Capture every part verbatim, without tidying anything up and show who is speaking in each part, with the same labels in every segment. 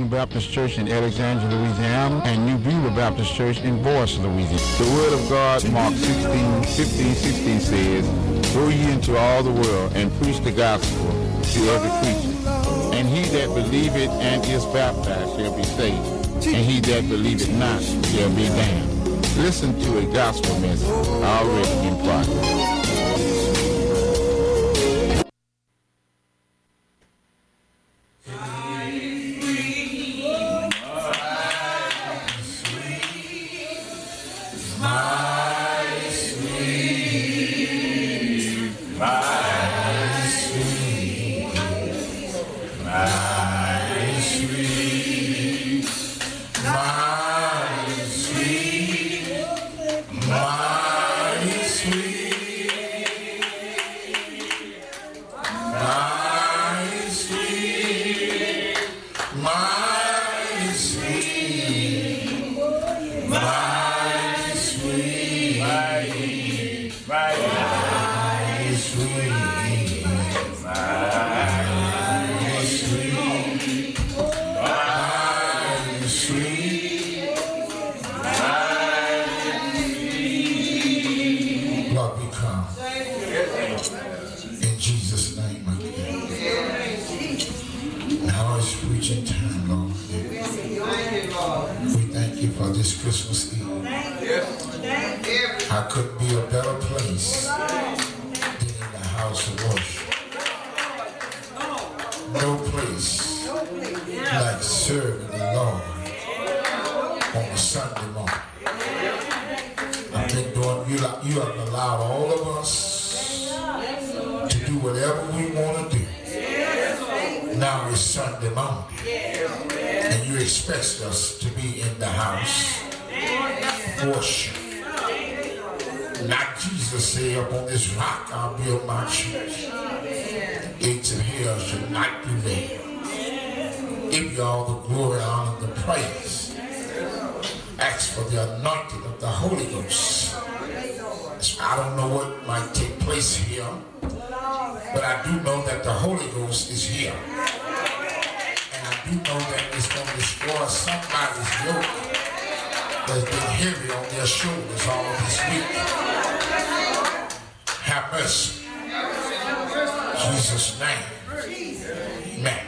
Speaker 1: Living Baptist Church in Alexandria, Louisiana, and New Beulah Baptist Church in Boyce, Louisiana. The Word of God, Mark sixteen, fifteen, sixteen says, "Go ye into all the world and preach the gospel to every creature. And he that believeth and is baptized shall be saved, and he that believeth not shall be damned." Listen to a gospel message already in progress.
Speaker 2: Christmas Eve. I couldn't be a better place than in the house of worship. No place like serving the Lord on a Sunday morning. I think, Lord, you, you have allowed all of us to do whatever we want to do. Now it's Sunday morning, and you expect us to be in the house worship. Like Jesus said, "Upon this rock I'll build my church. Gates of hell shall not prevail." Give you all the glory, honor, and the praise. Ask for the anointing of the Holy Ghost. So I don't know what might take place here, but I do know that the Holy Ghost is here. And I do know that it's going to destroy somebody's yoke that's been heavy on their shoulders all this week. Have mercy. In Jesus' name. Amen.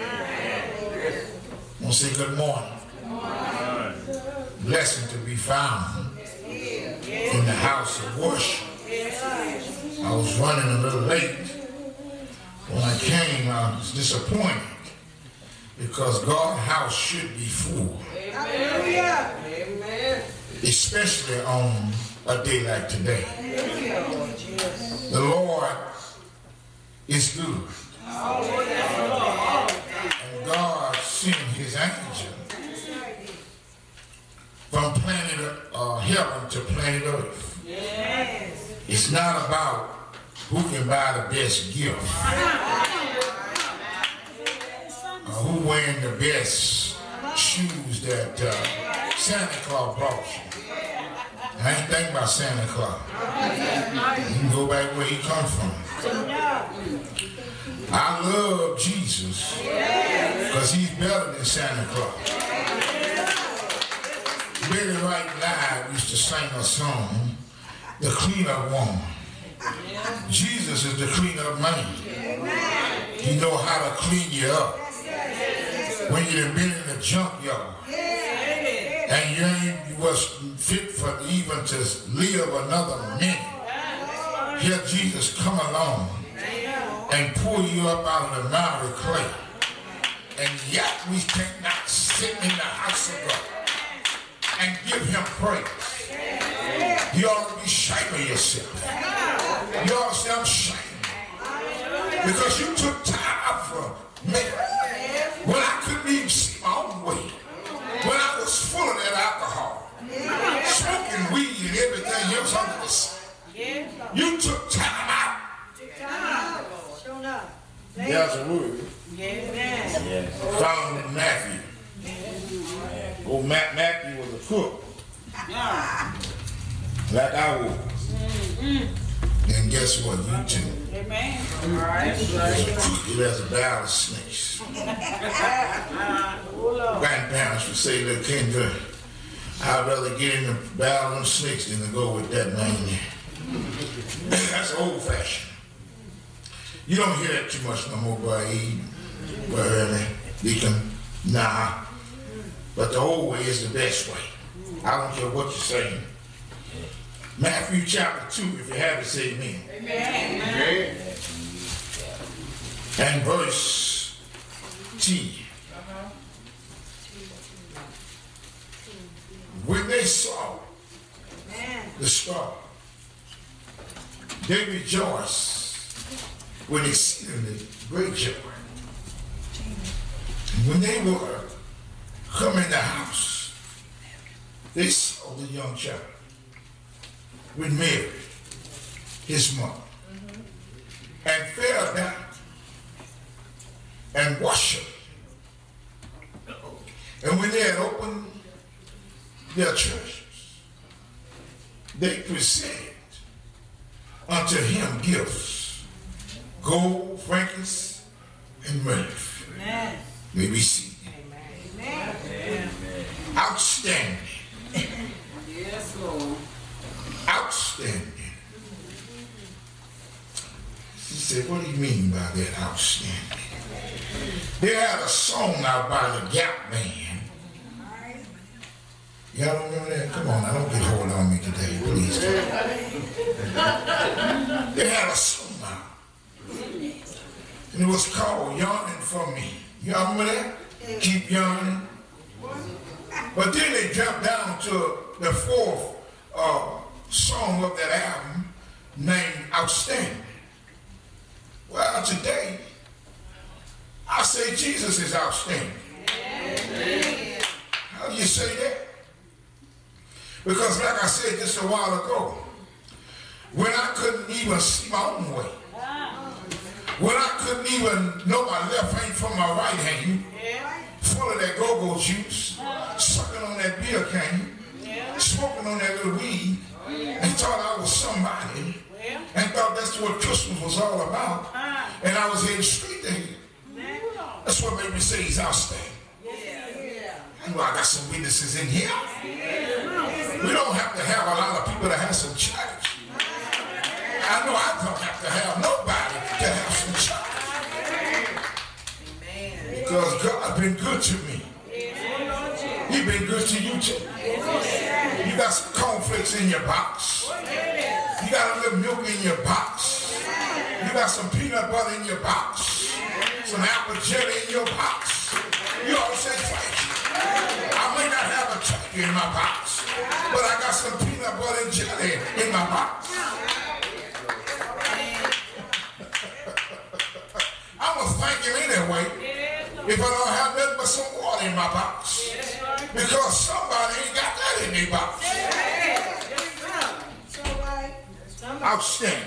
Speaker 2: I want to say good morning. Blessing to be found in the house of worship. I was running a little late. When I came, I was disappointed because God's house should be full. Amen. Especially on a day like today. The Lord is good. And God sent his angel from planet uh, heaven to planet earth. It's not about who can buy the best gift. Uh, who wearing the best shoes that uh, Santa Claus brought you. I ain't thinking about Santa Claus. You can go back where he come from. I love Jesus because he's better than Santa Claus. Betty Wright Live used to sing a song, "The Clean-Up Woman." Jesus is the clean-up man. He know how to clean you up. When you've been in the junkyard and you ain't was fit for even to live another minute, here Jesus come along and pull you up out of the miry clay. And yet we cannot sit in the house of God and give him praise. You ought to be ashamed of yourself. You ought to say, "I'm ashamed." Because you took time out for me when I couldn't even see my own way. When I was full of that alcohol, smoking weed and everything else under the sun. You took time out. There's a word. Yes. Found in Matthew. Oh, Matt, Matthew was a cook. Like I was. And guess what? You too. Amen. All right. There's a barrel of snakes. grandparents would say, look, Kendra, I'd rather get in the battle of snakes than to go with that man. That's old fashioned. You don't hear that too much no more, boy. Boy, really, Deacon, nah. But the old way is the best way. I don't care what you're saying. Matthew chapter two, if you have it, say amen. Amen. Amen. And verse ten. When they saw the star, they rejoiced with exceedingly great joy. And when they were come in the house, they saw the young child with Mary, his mother, mm-hmm. and fell down and worshiped. And when they had opened their treasures, they presented unto him gifts, gold, frankincense, and myrrh. Amen. May we see. Amen. Amen. Outstanding. Yes, Lord. Outstanding. She said, what do you mean by that outstanding? They had a song out by the Gap Band. Y'all remember that? Come on, now don't get hold on me today, please. They had a song out. And it was called Yearning for Me. Y'all remember that? Keep yearning. But then they jumped down to the fourth uh, song of that album named Outstanding. Well, today, I say Jesus is outstanding. Amen. How do you say that? Because like I said just a while ago, when I couldn't even see my own way, when I couldn't even know my left hand from my right hand, full of that go-go juice, sucking on that beer can, smoking on that little weed, and thought I was somebody, and thought that's what Christmas was all about, and I was heading straight to him. That's what made me say he's outstanding. I know I got some witnesses in here. We don't have to have a lot of people to have some church. I know I don't have to have nobody to have some church. Because God been good to me. He been good to you too. You got some cornflakes in your box. You got a little milk in your box. You got some peanut butter in your box. Some apple jelly in your box. You ought to say thank you. I may not have a turkey in my box, but I got some peanut butter and jelly in my box. I'm going to thank him anyway if I don't have nothing but some water in my box. Because somebody ain't got that in their box. Outstanding.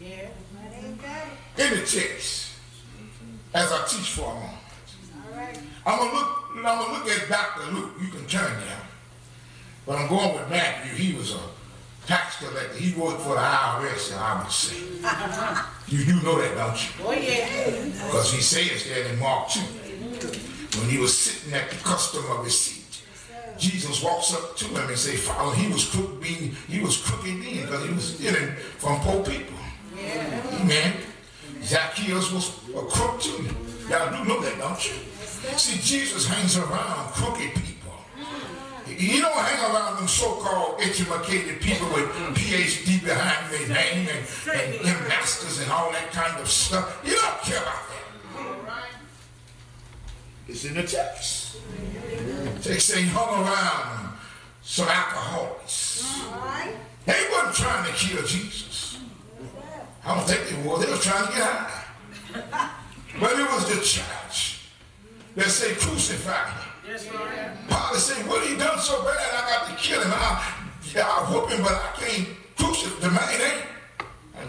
Speaker 2: In the text, as I teach for a moment, I'm going to look I'm going to look at Doctor Luke. You can turn there. But I'm going with Matthew. He was a tax collector. He worked for the I R S, I would say. You do know that, don't you? Oh, yeah. Because he says that in Mark two. When he was sitting at the custom of his seat, Jesus walks up to him and say, follow. He was crooked being, he was crooked then because he was stealing from poor people. Yeah. Amen. Zacchaeus was a crook too. Y'all do know that, don't you? See, Jesus hangs around crooked people. He don't hang around them so-called educated people with P H D behind their name and, and them masters and all that kind of stuff. You don't care about that. It's in the text. They say he hung around some alcoholics. They wasn't trying to kill Jesus. I don't think they were. They were trying to get high. But it was the church that say crucify him. Yes, Pilate said, what he done so bad I got to kill him. I, yeah, I'll whoop him, but I can't crucify the man. Ain't. I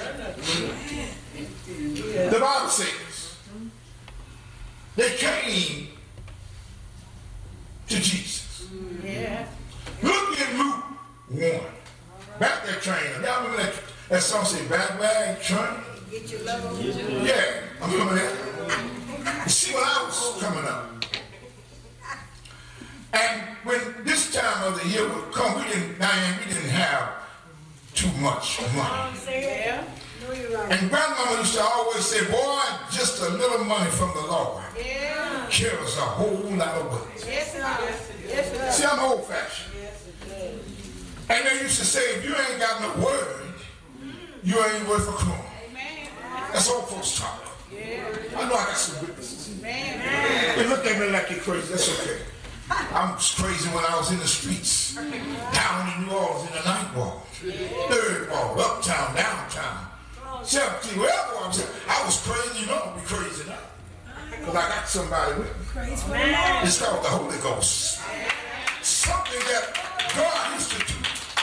Speaker 2: know. The Bible says they came to Jesus. Yeah. Look in Luke one. Back that train. Y'all remember that, that song say back bag train? Get your love on. Yeah, I'm coming there. You see when I was coming up, time of the year would come, we didn't, Diane, we didn't have too much money.
Speaker 3: Yeah.
Speaker 2: And grandmama used to always say, boy, just a little money from the Lord
Speaker 3: Yeah.
Speaker 2: carries a whole lot of weight.
Speaker 3: Yes, it does. Yes, it does.
Speaker 2: See, I'm old fashioned.
Speaker 3: Yes, it does.
Speaker 2: And they used to say, if you ain't got no word, you ain't worth a crumb.
Speaker 3: Amen.
Speaker 2: That's old folks talk.
Speaker 3: Yeah.
Speaker 2: I know I got some witnesses.
Speaker 3: Amen.
Speaker 2: They look at me like you're crazy. That's okay. I'm crazy when I was in the streets, down in New Orleans in the ninth wall, third wall, uptown, downtown, seventeen, wherever I was. I was crazy, you know, I'll be crazy now. Because I got somebody with me. It's called the Holy Ghost. Something that God used to do.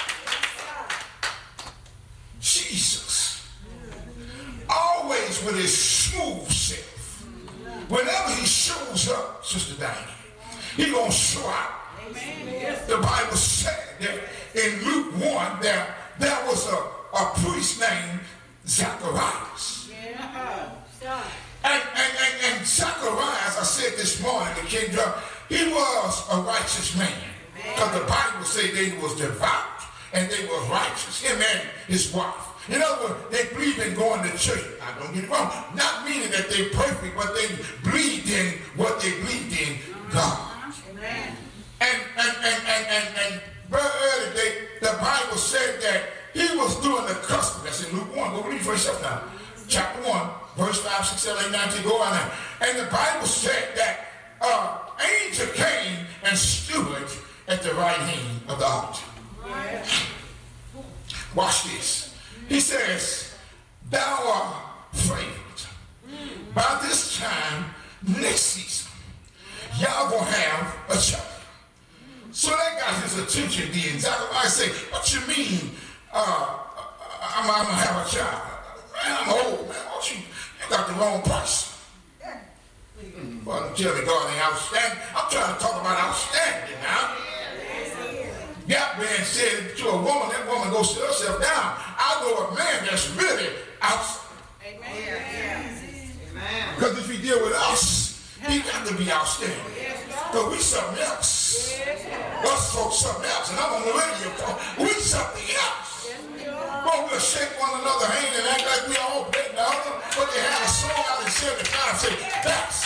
Speaker 2: Jesus, always with his smooth self. Whenever he shows up, Sister Diane, he gonna show out. The Bible said that in Luke one there, there was a, a priest named Zacharias. And, and, and, and Zacharias, I said this morning, the King James, he was a righteous man. Because the Bible said they was devout and they were righteous. Him and his wife. In other words, they believed in going to church. I don't get it wrong. Not meaning that they're perfect, but they believed in what they believed in, God.
Speaker 3: Amen.
Speaker 2: And and and and and, and very early they, the Bible said that he was doing the custom. That's in Luke one. Go read for yourself now. Chapter one, verse five, six, seven, eight, nine, ten, go on there. And the Bible said that uh angel came and stood at the right hand of the altar.
Speaker 3: Yeah.
Speaker 2: Watch this. He says, thou art favored. By this time, next season, y'all gonna have a child. So that got his attention then. Zacharias say, what you mean, uh, I'm, I'm gonna have a child? Man, I'm old, man. What you, you got the wrong price. Well, don't tell me God ain't outstanding. I'm trying to talk about outstanding now. That man said to a woman, that woman goes sit herself down. I know a man that's really outstanding.
Speaker 3: Amen.
Speaker 2: Because if he deal with us, he got to be outstanding. Because we something else. Us folks something else. And I'm on the radio talk. We something else. Well, we'll shake one another hand and act like we all bet the other. But they had a song out in seventy-five and say, that's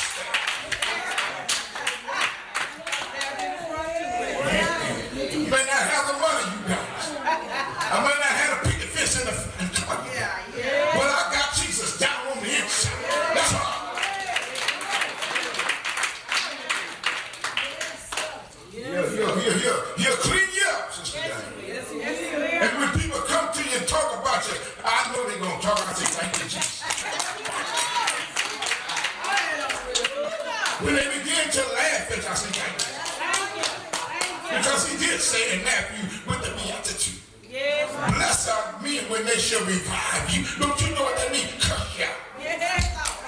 Speaker 2: you may not have the money, you guys. I may not have a picket fence in the front,
Speaker 3: Yeah, yeah.
Speaker 2: but I got Jesus down on the inside. That's all. He'll, he'll, he'll, he'll, he'll clean you up, Sister Diane.
Speaker 3: Yes, yes, yes.
Speaker 2: And when people come to you and talk about you, I know they're going to talk. I say, thank you, Jesus. When they begin to laugh at you, I say, thank you. Because he did say in Matthew with the beatitude,
Speaker 3: Yes.
Speaker 2: blessed are men when they shall revive you. Don't you know what that means? Curse you.
Speaker 3: Yes.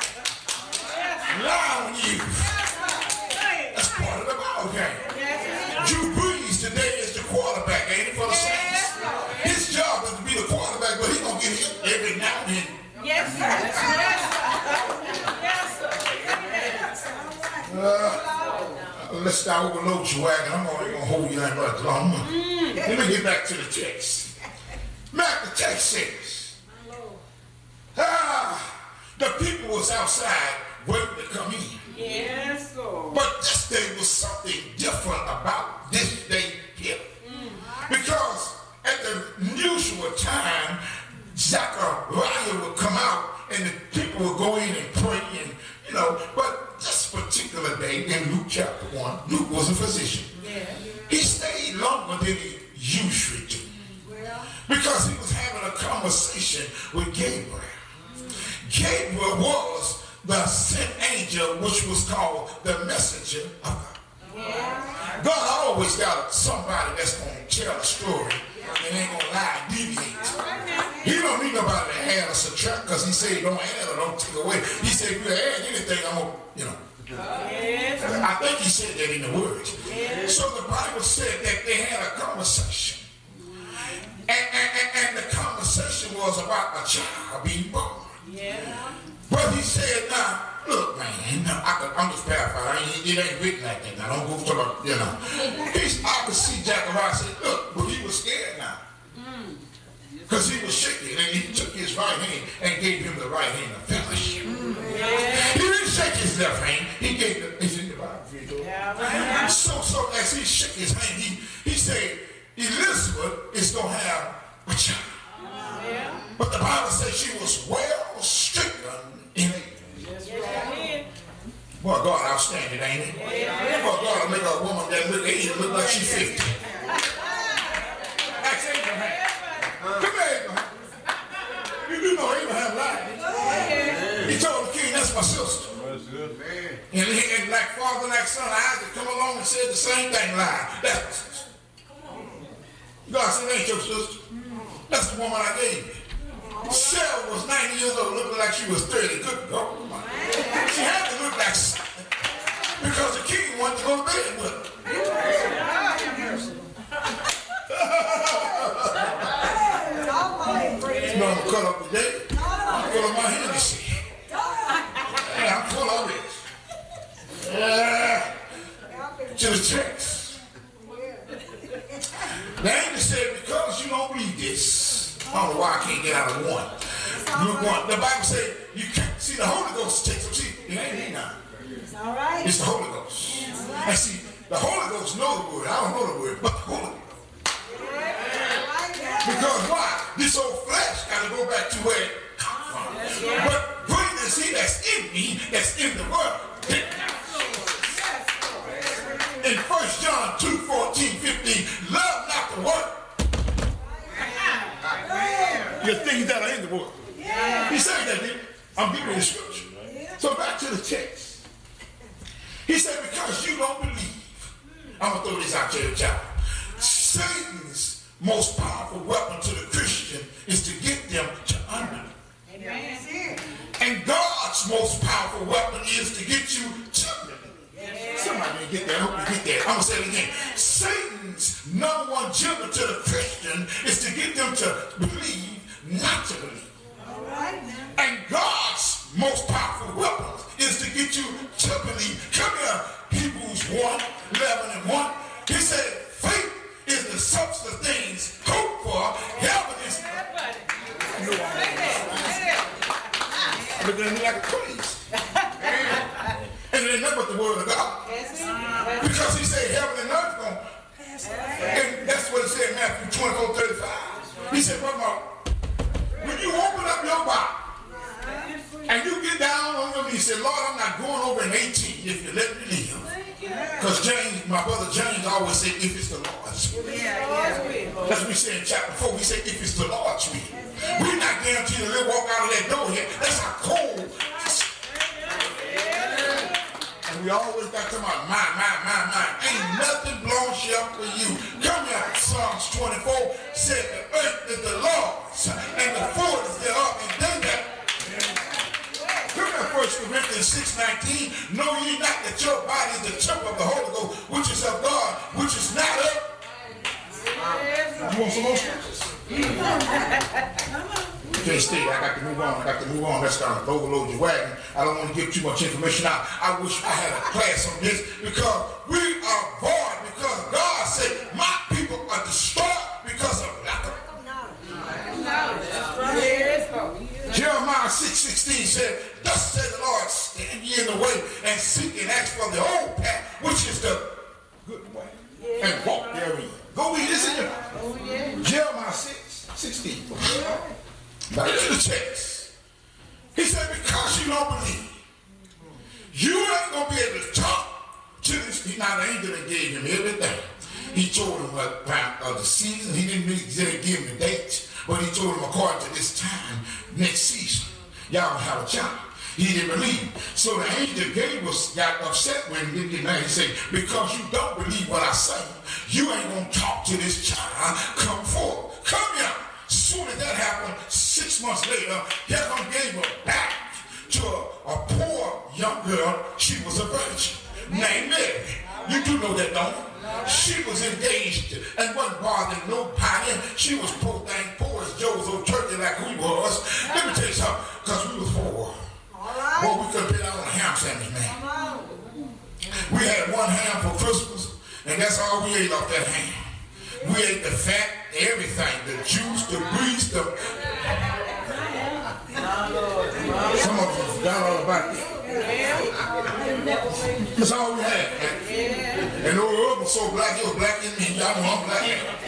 Speaker 2: Lie on you. That's part of the ball game. Drew Brees today is the quarterback, ain't it, for the Saints? His job is to be the quarterback, but he's going to get hit every now and then.
Speaker 3: Yes, sir. Yes, sir. Yes, sir.
Speaker 2: Uh, let's start overload your wagon. I'm only going to hold you that much longer. Let me get back to the text. Matt, the text says, ah, the people was outside waiting to come in.
Speaker 3: Yes, Lord.
Speaker 2: But this day was something different about this day here. Because at the usual time, Zachariah would come out and the people would go in and pray and, you know, but this particular day in Luke chapter one, Luke was a physician.
Speaker 3: Yeah.
Speaker 2: He stayed longer than he usually do. Because he was having a conversation with Gabriel. Gabriel was the sent angel, which was called the messenger of God.
Speaker 3: Yeah.
Speaker 2: God always got somebody that's going to tell a story and ain't going to lie and deviate. He don't need nobody to add or subtract because he said don't add or don't take away. He said if you add anything, I'm going to, you know.
Speaker 3: Yes.
Speaker 2: I think he said that in the words.
Speaker 3: Yes.
Speaker 2: So the Bible said that they had a conversation. And, and, and, and the conversation was about a child being born.
Speaker 3: Yeah.
Speaker 2: But he said, now, look, man, I could, I'm just paraphrasing. It ain't written like that. Now, don't go to the, you know. He's, I could see Zechariah say, look, but he was scared now. Because he was shaking, and he took his right hand and gave him the right hand of fellowship. He didn't shake his left hand. He gave the, it's in the Bible. Yeah. So, so as he shook his hand, he, he said, Elizabeth is going to have a child. Yeah. But the Bible says she was well stricken in age. Yes, boy, God outstanding, ain't it? Yeah. Boy, God will make a woman that look eighty look like she's fifty. That's Abraham. Come here, Abraham. You do know Abraham lied. He told the king, that's my sister. And, he, and like father, like son, Isaac come along and said the same thing, lied. That's my sister. God said, ain't your sister. That's the woman I gave you. Sarah was ninety years old, looking like she was thirty. Good God. She had to look like something because the king wanted to go to bed with her. You know, I'm cut up today. I'm full of my Hennessy. Yeah, I'm full of it. Yeah. To the text. The angel said, because you don't believe this, I don't know why I can't get out of one. Luke one. The Bible says you can't see the Holy Ghost takes them. See, it ain't me now. It's all right. It's the Holy Ghost. Right. And see, the Holy Ghost know the word. I don't know the word, but the Holy Ghost. Because why? This old flesh got to go back to where it comes from. Yeah. But greater is he that's in me, that's in the world. In First John two, fourteen, fifteen, love not the world. The things that are in the world. Yeah. He said that, didn't he? I'm giving you the scripture. Yeah. So back to the text. He said, because you don't believe, I'm going to throw this out to you, child. Satan's most powerful weapon to the Christian is to get them to unbelieve. Amen. And God's most powerful weapon is to get you to believe. Yeah. Somebody didn't get that. I hope you get that. I'm going to say it again. Satan's number one agenda to the Christian is to get them to believe, not to believe. All right, now. And God's most powerful weapon is to get you to believe. Come here, Hebrews one, eleven and one. He said, faith is the substance of things hoped for, evidence. I'm looking at me like a police. And it ain't nothing but the word of God. Because he said heaven and earth going. And that's what it said in Matthew twenty-four, thirty-five. He said, what about when you open up your Bible and you get down on your knees, say, Lord, I'm not going over in eighteen if you let me live. Because James, my brother James always said, if it's the Lord's will. That's what we say in chapter four. We say, if it's the Lord's will. We're not guaranteed to live, walk out of that door here. That's how cold. And we always got to talk about my, my, my, my. Ain't nothing blown up for you. Come here, Psalms twenty-four said the earth is the Lord's and the fullness thereof, and they that. Come here, First Corinthians six nineteen. Know ye not that your body is the temple of the Holy Ghost, which is of God, which is not of. You want some more scriptures? You can't stay. I got to move on. I got to move on. That's going to overload your wagon. I don't want to give too much information out. I wish I had a class on this because we are void because God said my people are destroyed because of lack of knowledge. Jeremiah six sixteen said, thus said the Lord, stand ye in the way and seek and ask for the old path, which is the good way, and walk therein. Go read this in your Bible. Jeremiah six sixteen. Back to the text. He said, because you don't believe, you ain't going to be able to talk to this. Now, the angel that gave him everything. He told him what time of the season. He didn't really give him the date, but he told him according to this time, next season, y'all gonna have a child. He didn't believe. So the angel Gabriel got upset when he didn't get married. He said, because you don't believe what I say, you ain't gonna talk to this child. Come forth. Come here. Soon as that happened, six months later, here come Gabriel back to a, a poor young girl. She was a virgin named Mary. You do know that, don't you? She was engaged and wasn't bothering nobody. She was poor thing, poor as Joe's turkey like we was. Let me tell you something, because we was poor. All right. Well, we could have been out on a had one ham for Christmas, and that's all we ate off that ham. We ate the fat, everything, the juice, the grease, the... Some of us forgot all about that. That's all we had. And the old was so black, he was black in me. Y'all know I'm black.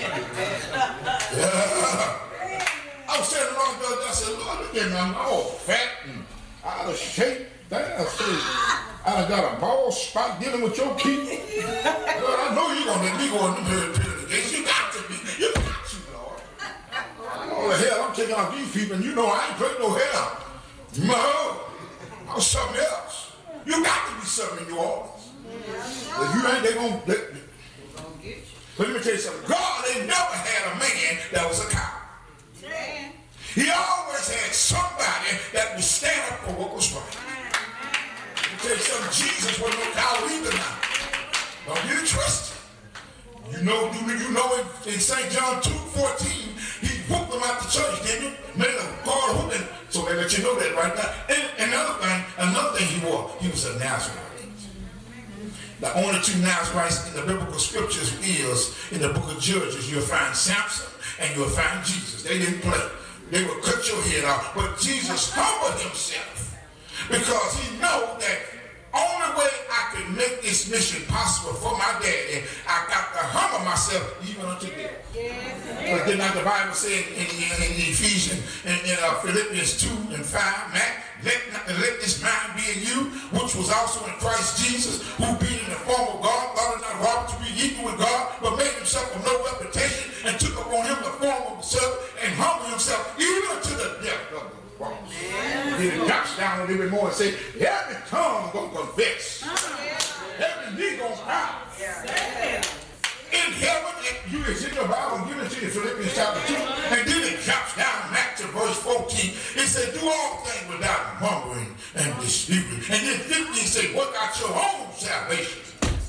Speaker 2: Yeah. I was standing around the other day, I said, Lord, look at me, I'm all fat and out of shape. Damn, I said, I done got a bald spot dealing with your kid. Lord, I know you're going to let me go in the period gates. You got to be. You got to, Lord. All the hell, I'm taking off these people, and you know I ain't putting no hair. No, I was something else. You got to be something in New Orleans. If you ain't, they going to... But let me tell you something. God ain't never had a man that was a coward. He always had somebody that would stand up for what was right. Let me tell you something. Jesus wasn't no coward either now. Don't get it twisted. You know, you, you know in, in Saint John two fourteen, he whooped them out the church, didn't he? Made a guard whooping. So they let you know that right now. And another thing, another thing he wore, he was a Nazarite. The only two Nazarites in the biblical scriptures is in the book of Judges. You'll find Samson and you'll find Jesus. They didn't play. They would cut your head off. But Jesus humbled himself because he knew that only way I could make this mission possible for my daddy, I got to humble myself even unto death. But did not the Bible say in, in, in Ephesians, in, in uh, Philippians two and five, Matt, let, let this mind be in you, which was also in Christ Jesus, who being in the form of God, thought it not robbery to be equal with God, but made himself of no reputation, and took upon him the form of himself, and humbled himself even to the death of the cross. He drops down a little bit more and say, every tongue gonna confess, every knee gonna bow. In heaven, you is in your Bible, give it to you, Philippians chapter two, and then it drops down back to verse fourteen. It said, do all things without murmuring and disputing. And then fifteen say, work out your own salvation.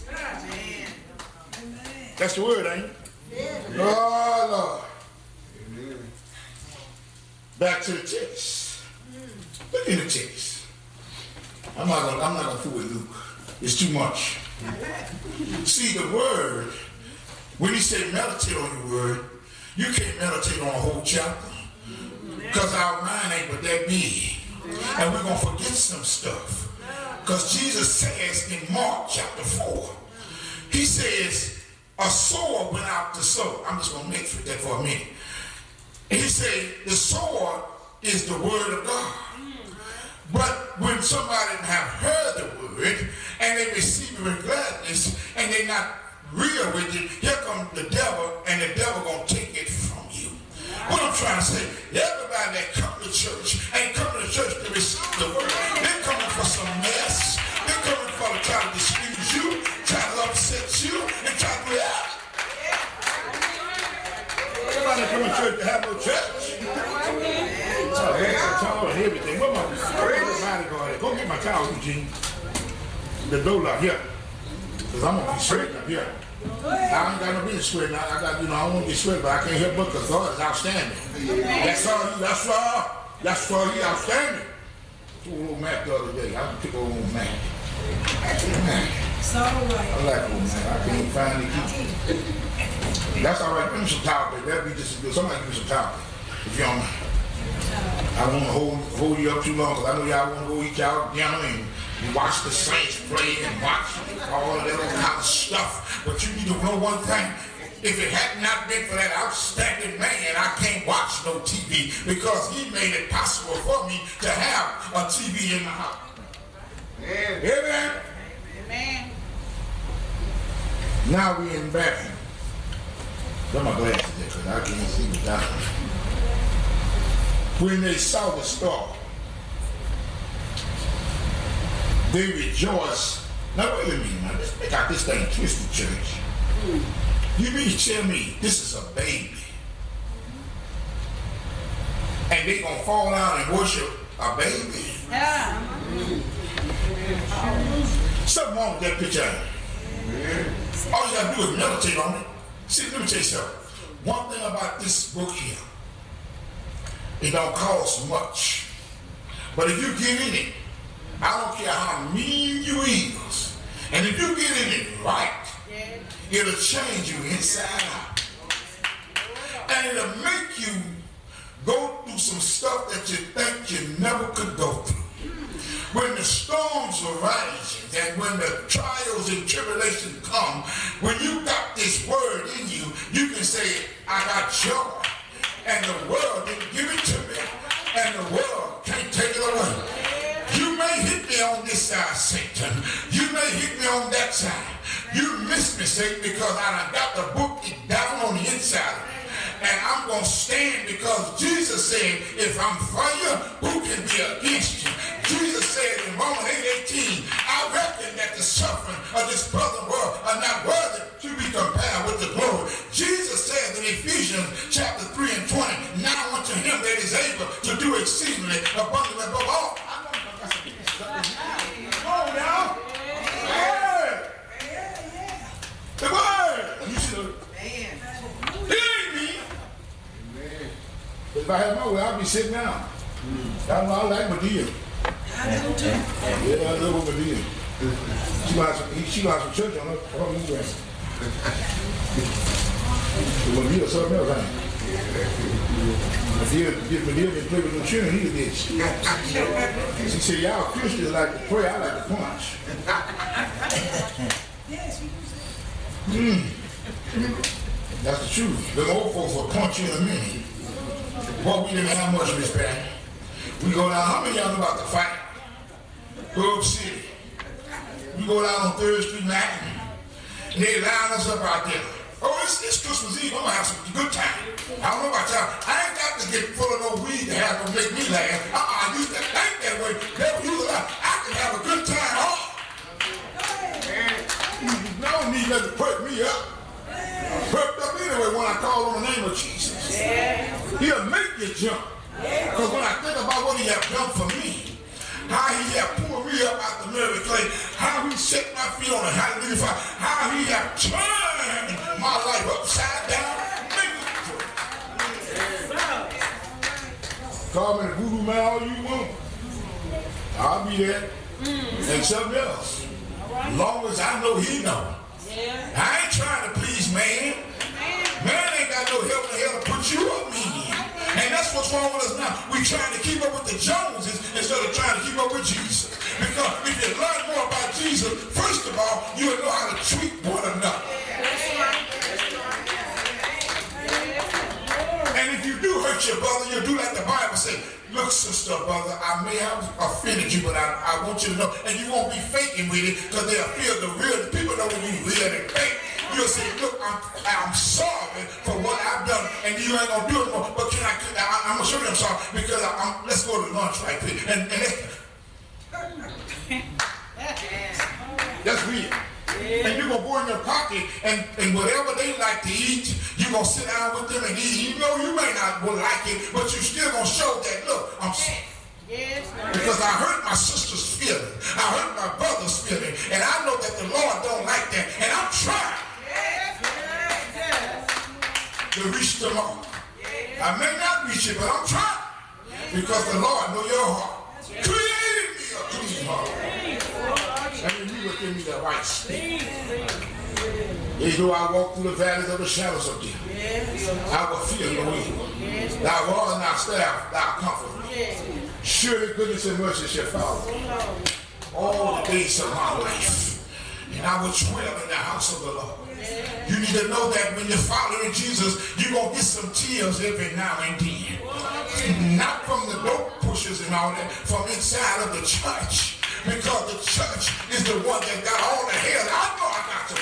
Speaker 2: That's the word, ain't it? Oh, Lord. Back to the text. Look at the text. I'm not gonna, I'm not gonna fool with Luke. It's too much. See, the word, when he said meditate on your word, you can't meditate on a whole chapter because our mind ain't but that big. And we're going to forget some stuff. Because Jesus says in Mark chapter four, he says, a sower went out to sow. I'm just going to make that for a minute. And he said, the sower is the word of God. But when somebody have heard the word and they receive it with gladness and they're not real with it, here comes the devil and the devil gonna take it from you. What I'm trying to say, everybody that come to church ain't coming to church to receive the word. They're coming for some mess. They're coming for to try to dispute you, try to upset you, and try to react. Everybody come to church to have no church. Tall, tall and everything. What my bodyguard? Go get my towel, Eugene. The door lock here. Because I'm gonna be sweating up here. I ain't got no business sweating. I, I got, you know, I won't be sweating, but I can't help but because God is outstanding. That's all. That's all. That's all. He outstanding. Took a little Mac the other day. I took a little Mac. Man,
Speaker 3: So right.
Speaker 2: I like old Mac. I can't even find it. That's all right. Give me some towel, baby. That'd be just as good. Somebody give me some towel, if you don't mind. I don't want to hold, hold you up too long because I know y'all want to go eat y'all dinner and watch the Saints play and watch all of that kind of stuff. But you need to know one thing. If it had not been for that outstanding man, I can't watch no T V because he made it possible for me to have a T V in the house. Amen. Amen.
Speaker 3: Amen.
Speaker 2: Now we in bathroom. Got my glasses there because I can't see the down. When they saw the star, they rejoiced. Now wait a minute, now let's make out this thing twisted, church. Mm. You mean to tell me this is a baby? And they gonna fall down and worship a baby?
Speaker 3: Yeah.
Speaker 2: Mm. Something wrong with that picture. Mm. All you gotta do is meditate on it. See, let me tell you something. One thing about this book here, it don't cost much. But if you get in it, I don't care how mean you is. And if you get in it right, it'll change you inside out. And it'll make you go through some stuff that you think you never could go through. When the storms are rising and when the trials and tribulations come, when you got this word in you, you can say, I got joy. And the world didn't give it to me. And the world can't take it away. You may hit me on this side, Satan. You may hit me on that side. You miss me, Satan, because I done got the book down on the inside. And I'm going to stand because Jesus said, if I'm for you, who can be against you? Jesus said in Romans eight eighteen, I reckon that the suffering of this present world are not worthy to be compared with the glory. Jesus said in Ephesians chapter three and twenty, now unto him that is able to do exceedingly abundantly above all. Come on now. Hey. The word. You should. It ain't me. If I had my way, I'd be sitting down. That's why I like Medea.
Speaker 3: I do too.
Speaker 2: Yeah, I love Medea. She got some, she got some church on her. I don't know. But Medea something else, ain't it? Medea, if Medea didn't play with no children, he did. She said, y'all Christians like to pray, I like to punch. Mm. That's the truth. The old folks will punch you in a minute. But we didn't have much respect. We go down, how many of y'all know about the fight? Grove City. We go down on third Street night, and they line us up out there. Oh, it's, it's Christmas Eve, I'm gonna have some good time. I don't know about y'all. I ain't got to get full of no weed to have to make me laugh. Uh-uh, I used to think that way. Never used to laugh. I can have a good time. Oh. I don't need nothing to perk me up. I'm perked up anyway when I call on the name of Jesus. He'll make you jump. Because when I think about what he has done for me, how he has pulled me up out the middle of the clay, how he set my feet on a hallelujah fire, how he has turned my life upside down, make me jump. Call me the voodoo man all you want. I'll be there. And something else. As long as I know he know. Yeah. I ain't trying to please man. Man ain't got no help in hell to put you up me in. And that's what's wrong with us now. We're trying to keep up with the Joneses instead of trying to keep up with Jesus. Because if you learn more about Jesus, first of all, you'll know how to treat one another. And if you do hurt your brother, you'll do like the Bible says. Look, sister, brother, I may have offended you, but I, I want you to know, and you won't be faking with it because they'll feel the real. People know when you real and fake. You'll say, look, I'm, I'm sorry for what I've done, and you ain't going to do it more, but can I, I I'm going to show you I'm sorry, because I, I'm, let's go to lunch right quick. And, and let's, that's real. And you're going to go in your pocket, and, and whatever they like to eat, you're going to sit down with them and eat. You know you may not will like it, but you're still going to show that, look, I'm sorry. Yes. Because I hurt my sister's feeling. I hurt my brother's feeling. And I know that the Lord don't like that. And I'm trying to reach the Lord. I may not reach it, but I'm trying. Because the Lord know your heart. Created me a clean heart. And then you will give me the right spirit. Yea, though I walk through the valleys of the shadows of death, I will fear no evil. Thy rod and thy staff, thou comfort me. Surely goodness and mercy shall follow all the days of my life. And I will dwell in the house of the Lord. You need to know that when you're following Jesus, you're going to get some tears every now and then. Not from the dope pushers and all that, from inside of the church. Because the church is the one that got all the hell. I know I got to.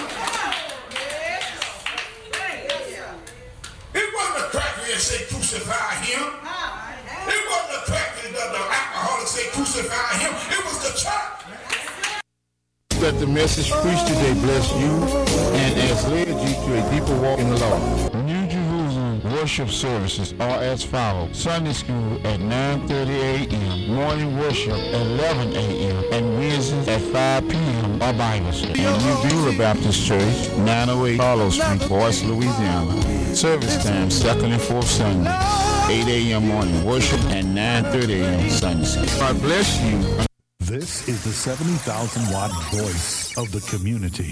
Speaker 2: It wasn't the cracker that said crucify him. It wasn't the cracker that the alcoholic said crucify him. It was the church.
Speaker 1: That the message preached today bless you and has led you to a deeper walk in the Lord. New Jerusalem worship services are as follows. Sunday school at nine thirty a.m., morning worship at eleven a.m., and Wednesdays at five p.m. are Bible study. And New Beulah Baptist Church, nine oh eight Carlo Street, Boyce, Louisiana. Service time second and fourth Sunday, eight a.m. morning worship and nine thirty a.m. Sunday school. God bless you.
Speaker 4: This is the seventy thousand watt voice of the community.